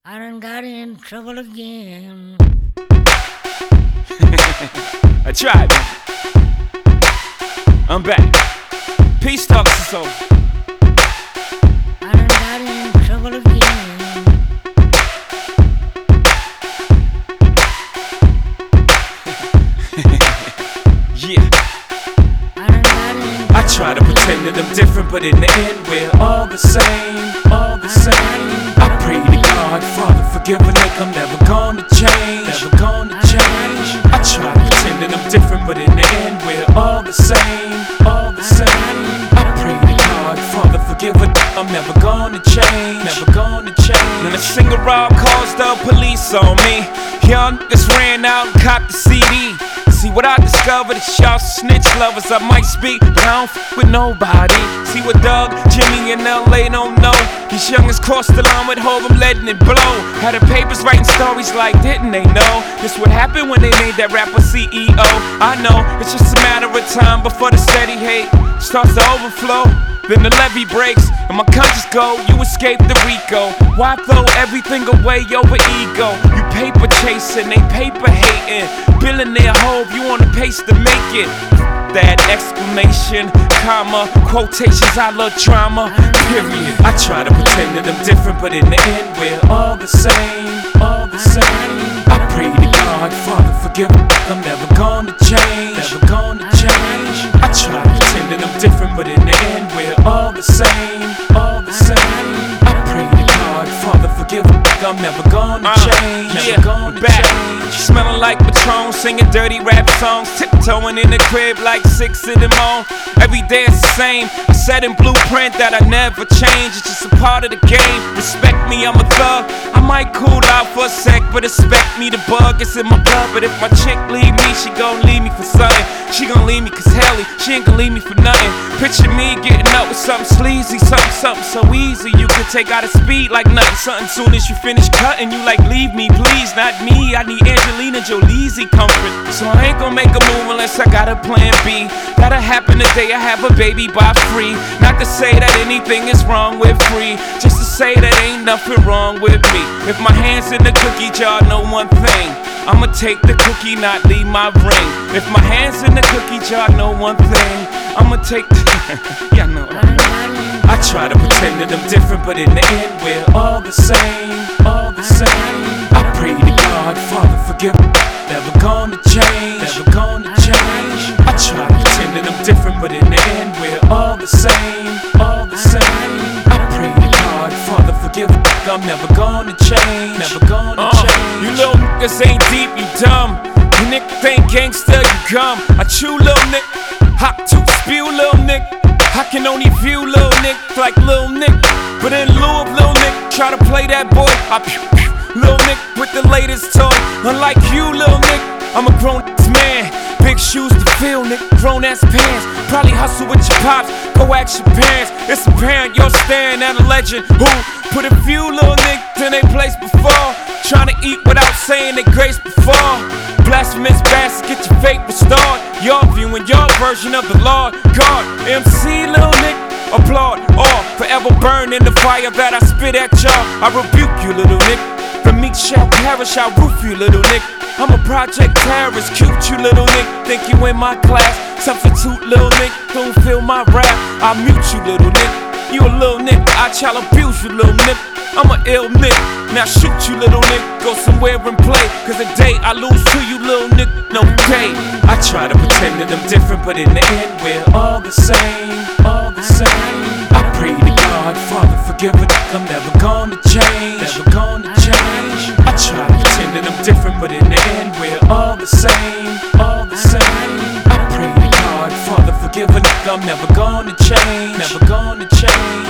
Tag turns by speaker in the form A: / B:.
A: I done got in trouble again.
B: I tried, man. I'm back. Peace talks is over.
A: I done got in trouble again.
B: Yeah. I try to pretend that I'm different, but in the end we're all the same, all the same. I pray to God, Father, forgive me like I'm never gonna change, never gonna change. I try to pretend that I'm different, but in the end we're all the same, all the same. I pray to God, Father, forgive me, I'm never gonna change, never gonna change. When a single rob calls the police on me, young niggas ran out and copped the CD. See what I discovered is y'all snitch lovers. I might speak, but I don't f with nobody. See what Doug, Jimmy, and LA don't know. These youngins crossed the line with Hov, I'm letting it blow. Had the papers writing stories like, didn't they know? This what happened when they made that rapper CEO. I know, it's just a matter of time before the steady hate starts to overflow. Then the levee breaks and my conscience go. You escape the Rico. Why throw everything away over ego? You paper chasing, they paper hating. Billionaire Hov, you on the pace to make it. That exclamation, comma, quotations, I love drama, period. I try to pretend that I'm different, but in the end we're all the same, all the same. I pray to God, Father, forgive me, I'm never gonna change, never gonna change. I try to pretend that I'm different, but in the end we're all the same, all the same. I pray to God, Father, forgive me, I'm never gonna change, never gonna change. Smelling like Patron, singing dirty rap songs, tiptoeing in the crib like 6 in the morning. Every day it's the same. I said in blueprint that I never change. It's just a part of the game. Respect me, I'm a thug. I might cool out for a sec, but expect me to bug. It's in my blood. But if my chick leave me, she gon' leave me for something. She gon' leave me cause Helly, she ain't gon' leave me for nothing. Picture me getting up with something sleazy, something so easy. You could take out a speed like nothing. Something soon as you finish cutting, you like leave me, please, not me. I need Angelina Jolie's comfort. So I ain't gon' make a move unless I got a plan B. That'll happen the day I have a baby by free. Not to say that anything is wrong with free, just to say that ain't nothing wrong with me. If my hand's in the cookie jar, know one thing, I'ma take the cookie, not leave my ring. If my hand's in the cookie jar, know one thing, I'ma take the yeah, I know. I try to pretend that I'm different, but in the end we're all the same, all the same. I pray to God, Father, forgive me, never gonna change, never gonna change. I try to pretend that I'm different, but in the end we're all the same, all the same. I pray to God, Father, forgive me, I'm never gonna change, never gonna change. You little niggas ain't deep, you dumb. You niggas ain't gangsta, you gum. I chew little nick, hop to spew little nick. I can only view Lil Nick like Lil Nick, but in lieu of Lil Nick, try to play that boy, I pew pew. Lil Nick with the latest toy. Unlike you, Lil Nick, I'm a grown-ass man. Big shoes to fill, Nick, grown-ass pants. Probably hustle with your pops, go ask your parents. It's apparent you're staring at a legend who put a few Lil Nicks in their place before. Trying to eat without saying they grace before. Blasphemous bastard, get your faith restored. You're viewing your version of the Lord God. MC Lil Nick, applaud or forever burn in the fire that I spit at y'all. I rebuke you, little Nick. The meek shall perish, I'll roof you, little Nick. I'm a project terrorist, cute you, little Nick. Think you in my class, substitute, little Nick. Don't feel my rap, I'll mute you, little Nick. You a little Nick, I child abuse you, little Nick. I'm a ill Nick, now shoot you, little Nick. Go somewhere and play, cause the day I lose to you, little Nick, no day. I try to pretend that I'm different, but in the end we're all the same, all the same. I pray to God, Father, forgive me, I'm never gonna change, never gonna change. I try to pretend that I'm different, but in the end we're all the same, all the same. I pray to God, Father, forgive me, I'm never gonna change, never gonna change.